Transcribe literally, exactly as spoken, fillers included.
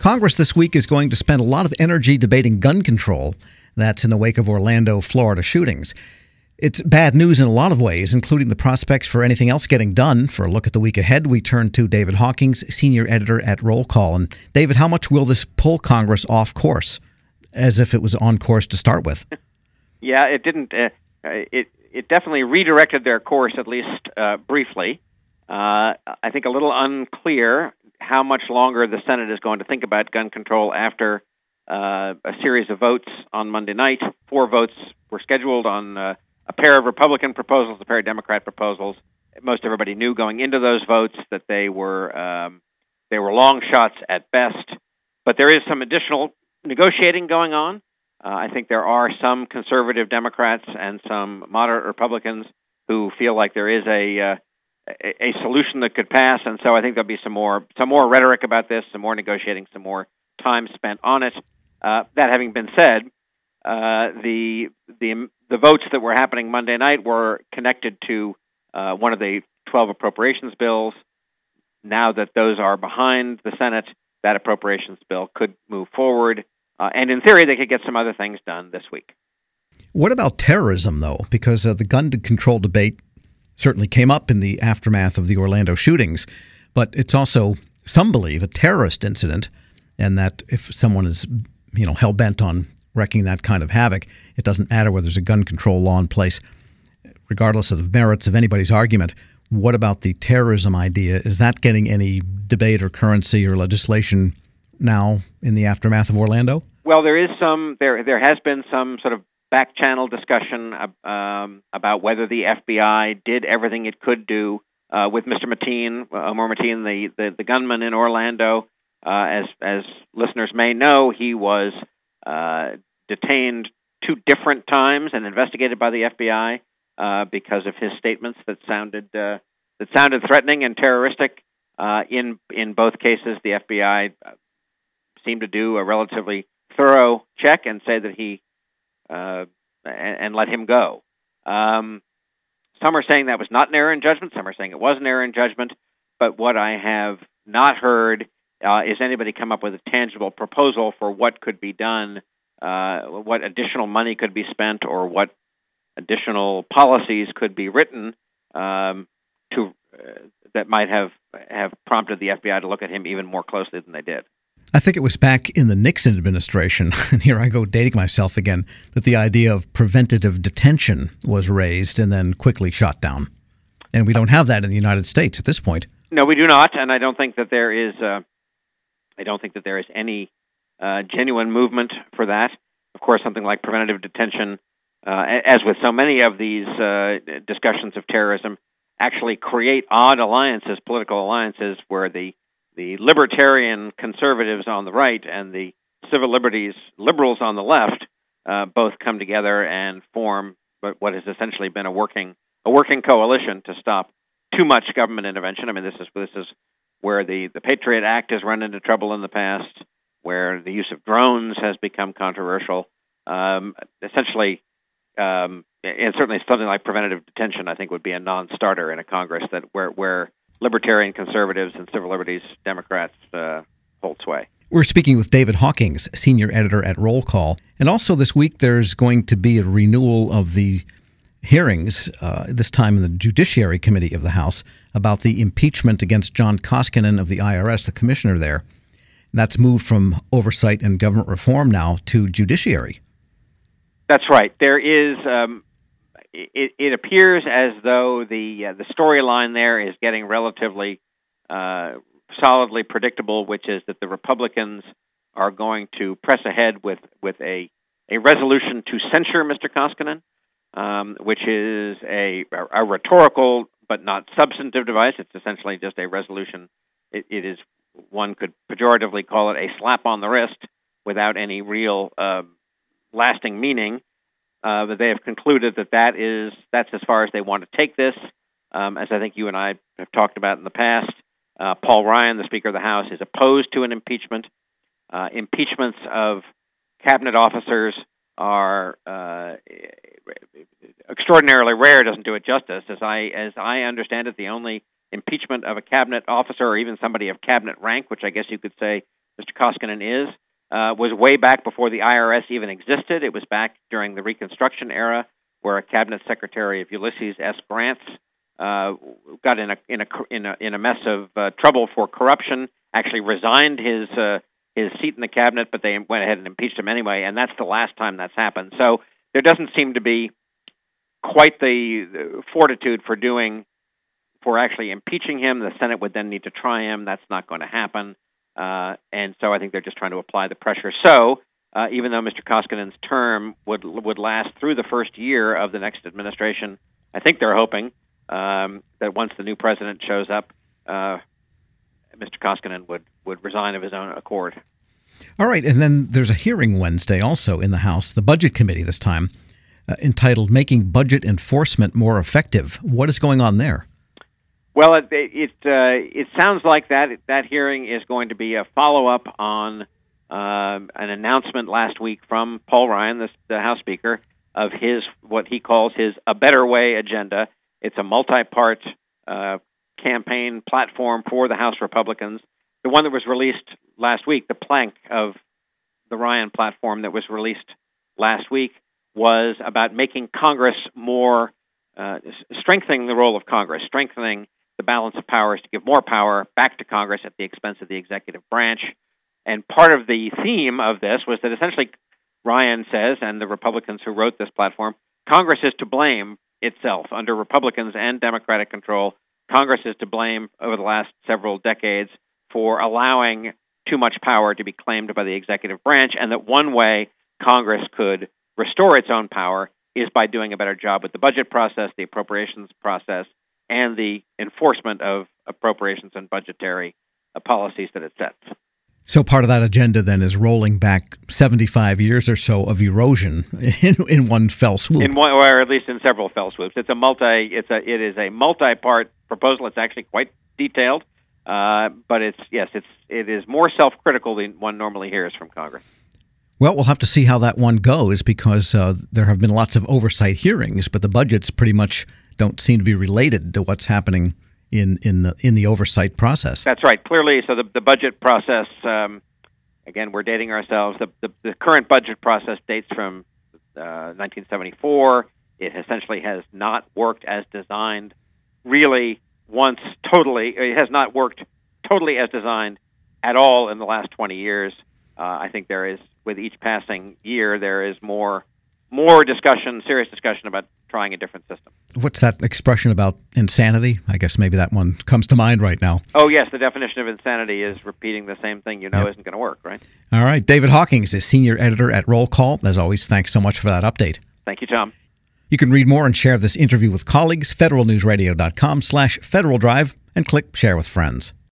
Congress this week is going to spend a lot of energy debating gun control. That's in the wake of Orlando, Florida shootings. It's bad news in a lot of ways, including the prospects for anything else getting done. For a look at the week ahead, we turn to David Hawkins, senior editor at Roll Call. And David, how much will this pull Congress off course, as if it was on course to start with? Yeah, it didn't. Uh, it it definitely redirected their course, at least uh, briefly. Uh, I think a little unclear how much longer the Senate is going to think about gun control after uh, a series of votes on Monday night. Four votes were scheduled on uh, a pair of Republican proposals, a pair of Democrat proposals. Most everybody knew going into those votes that they were um, they were long shots at best. But there is some additional negotiating going on. Uh, I think there are some conservative Democrats and some moderate Republicans who feel like there is a uh, a, a solution that could pass, and so I think there'll be some more some more rhetoric about this, some more negotiating, some more time spent on it. Uh, that having been said, uh, the the the votes that were happening Monday night were connected to uh, one of the twelve appropriations bills. Now that those are behind the Senate, that appropriations bill could move forward. Uh, and in theory, they could get some other things done this week. What about terrorism, though? Because uh, the gun control debate certainly came up in the aftermath of the Orlando shootings, but it's also, some believe, a terrorist incident, and that if someone is, you know, hell-bent on wreaking that kind of havoc, it doesn't matter whether there's a gun control law in place, regardless of the merits of anybody's argument. What about the terrorism idea? Is that getting any debate or currency or legislation now in the aftermath of Orlando? Well, there is some. There, there has been some sort of back-channel discussion um, about whether the F B I did everything it could do uh, with Mister Mateen, uh, Omar Mateen, the, the the gunman in Orlando. Uh, as as listeners may know, he was uh, detained two different times and investigated by the F B I uh, because of his statements that sounded uh, that sounded threatening and terroristic. Uh, in in both cases, the F B I seemed to do a relatively thorough check and say that he uh, and, and let him go. Um, some are saying that was not an error in judgment. Some are saying it was an error in judgment. But what I have not heard uh, is anybody come up with a tangible proposal for what could be done, uh, what additional money could be spent, or what additional policies could be written um, to uh, that might have have prompted the F B I to look at him even more closely than they did. I think it was back in the Nixon administration, and here I go dating myself again, that the idea of preventative detention was raised and then quickly shot down. And we don't have that in the United States at this point. No, we do not, and I don't think that there is. Uh, I don't think that there is any uh, genuine movement for that. Of course, something like preventative detention, uh, as with so many of these uh, discussions of terrorism, actually create odd alliances, political alliances, where the the libertarian conservatives on the right and the civil liberties liberals on the left uh, both come together and form what has essentially been a working a working coalition to stop too much government intervention. I mean, this is this is where the, the Patriot Act has run into trouble in the past, where the use of drones has become controversial. Um, essentially, um, and certainly something like preventative detention, I think, would be a non-starter in a Congress that where where libertarian conservatives and civil liberties Democrats uh, hold sway. We're speaking with David Hawkins, senior editor at Roll Call. And also this week there's going to be a renewal of the hearings, uh, this time in the Judiciary Committee of the House, about the impeachment against John Koskinen of the I R S, the commissioner there. And that's moved from oversight and government reform now to judiciary. That's right. There is... Um, It, it appears as though the uh, the storyline there is getting relatively uh, solidly predictable, which is that the Republicans are going to press ahead with, with a, a resolution to censure Mister Koskinen, um, which is a, a rhetorical but not substantive device. It's essentially just a resolution. It, it is, one could pejoratively call it a slap on the wrist without any real uh, lasting meaning. Uh, but they have concluded that, that is that's as far as they want to take this. Um, as I think you and I have talked about in the past, uh, Paul Ryan, the Speaker of the House, is opposed to an impeachment. Uh, impeachments of cabinet officers are uh, extraordinarily rare. Doesn't do it justice. As I as I understand it, the only impeachment of a cabinet officer or even somebody of cabinet rank, which I guess you could say Mister Koskinen is, uh, was way back before the I R S even existed. It was back during the Reconstruction era, where a cabinet secretary of Ulysses S. Grant uh, got in a in a in a in a mess of uh, trouble for corruption. Actually, resigned his uh, his seat in the cabinet, but they went ahead and impeached him anyway. And that's the last time that's happened. So there doesn't seem to be quite the, the fortitude for doing for actually impeaching him. The Senate would then need to try him. That's not going to happen. Uh, and so I think they're just trying to apply the pressure. So uh, even though Mister Koskinen's term would would last through the first year of the next administration, I think they're hoping um, that once the new president shows up, uh, Mister Koskinen would, would resign of his own accord. All right, and then there's a hearing Wednesday also in the House, the Budget Committee this time, uh, entitled Making Budget Enforcement More Effective. What is going on there? Well, it it, uh, it sounds like that that hearing is going to be a follow-up on uh, an announcement last week from Paul Ryan, the, the House Speaker, of his what he calls his A Better Way agenda. It's a multi-part uh, campaign platform for the House Republicans. The one that was released last week, the plank of the Ryan platform that was released last week, was about making Congress more, uh, strengthening the role of Congress, strengthening the balance of powers to give more power back to Congress at the expense of the executive branch. And part of the theme of this was that essentially Ryan says, and the Republicans who wrote this platform, Congress is to blame itself. Under Republicans and Democratic control, Congress is to blame over the last several decades for allowing too much power to be claimed by the executive branch, and that one way Congress could restore its own power is by doing a better job with the budget process, the appropriations process, and the enforcement of appropriations and budgetary uh, policies that it sets. So part of that agenda then is rolling back seventy-five years or so of erosion in, in one fell swoop. In one, or at least in several fell swoops. It's a multi. It's a. It is a multi-part proposal. It's actually quite detailed, uh, but it's yes, it's it is more self-critical than one normally hears from Congress. Well, we'll have to see how that one goes because uh, there have been lots of oversight hearings, but the budgets pretty much don't seem to be related to what's happening in in the, in the oversight process. That's right. Clearly, so the, the budget process, um, again, we're dating ourselves. The, the, the current budget process dates from uh, nineteen seventy-four. It essentially has not worked as designed really once totally. It has not worked totally as designed at all in the last twenty years. Uh, I think there is, with each passing year, there is more more discussion, serious discussion about trying a different system. What's that expression about insanity? I guess maybe that one comes to mind right now. Oh, yes. The definition of insanity is repeating the same thing you know yep. isn't going to work, right? All right. David Hawkins is senior editor at Roll Call. As always, thanks so much for that update. Thank you, Tom. You can read more and share this interview with colleagues, federal news radio dot com slash Federal Drive, and click Share with Friends.